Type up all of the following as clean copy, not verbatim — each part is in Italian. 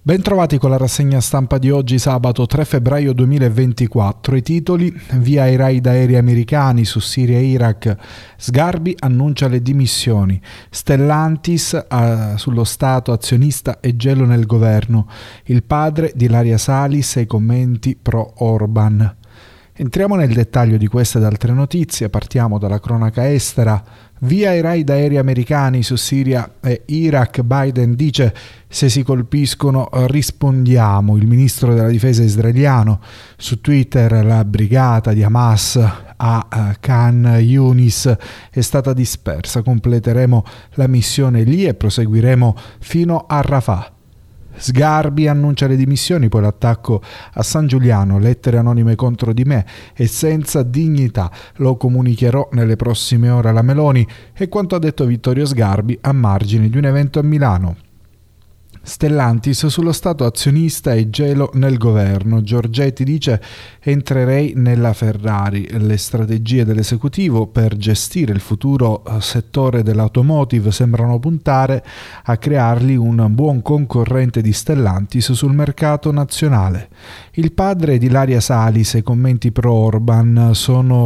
Bentrovati con la rassegna stampa di oggi, sabato 3 febbraio 2024. I titoli: via i raid aerei americani su Siria e Iraq, Sgarbi annuncia le dimissioni, Stellantis sullo Stato azionista e gelo nel governo, il padre di Ilaria Salis e i commenti pro Orban. Entriamo nel dettaglio di queste ed altre notizie, partiamo dalla cronaca estera. Via i raid aerei americani su Siria e Iraq, Biden dice: se si colpiscono rispondiamo. Il ministro della difesa israeliano: su Twitter la brigata di Hamas a Khan Yunis è stata dispersa, completeremo la missione lì e proseguiremo fino a Rafah. Sgarbi annuncia le dimissioni, poi l'attacco a San Giuliano, lettere anonime contro di me e senza dignità, lo comunicherò nelle prossime ore alla Meloni, e quanto ha detto Vittorio Sgarbi a margine di un evento a Milano. Stellantis sullo Stato azionista e gelo nel governo. Giorgetti dice: entrerei nella Ferrari, le strategie dell'esecutivo per gestire il futuro settore dell'automotive sembrano puntare a creargli un buon concorrente di Stellantis sul mercato nazionale. Il padre di Ilaria Salis e i commenti pro Orban: sono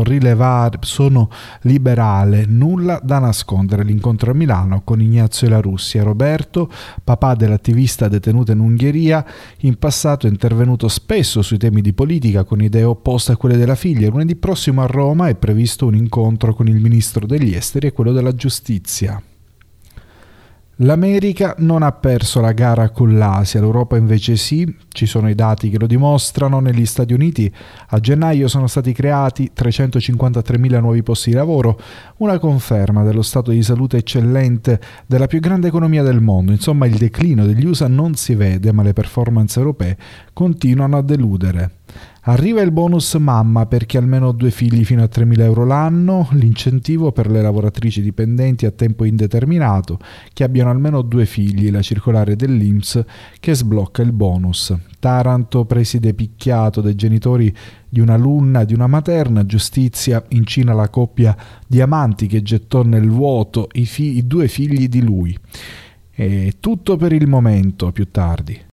liberale, nulla da nascondere. L'incontro a Milano con Ignazio e la Russia. Roberto, papà dell'attivista detenuta in Ungheria, in passato è intervenuto spesso sui temi di politica con idee opposte a quelle della figlia. Lunedì prossimo a Roma è previsto un incontro con il ministro degli esteri e quello della giustizia. L'America non ha perso la gara con l'Asia, l'Europa invece sì, ci sono i dati che lo dimostrano. Negli Stati Uniti a gennaio sono stati creati 353.000 nuovi posti di lavoro, una conferma dello stato di salute eccellente della più grande economia del mondo. Insomma, il declino degli USA non si vede, ma le performance europee continuano a deludere. Arriva il bonus mamma per chi ha almeno 2 figli fino a 3.000 euro l'anno, l'incentivo per le lavoratrici dipendenti a tempo indeterminato che abbiano almeno 2 figli, la circolare dell'INPS che sblocca il bonus. Taranto, preside picchiato dai genitori di un'alunna e di una materna, giustizia incina la coppia di amanti che gettò nel vuoto i 2 figli di lui. È tutto per il momento, più tardi.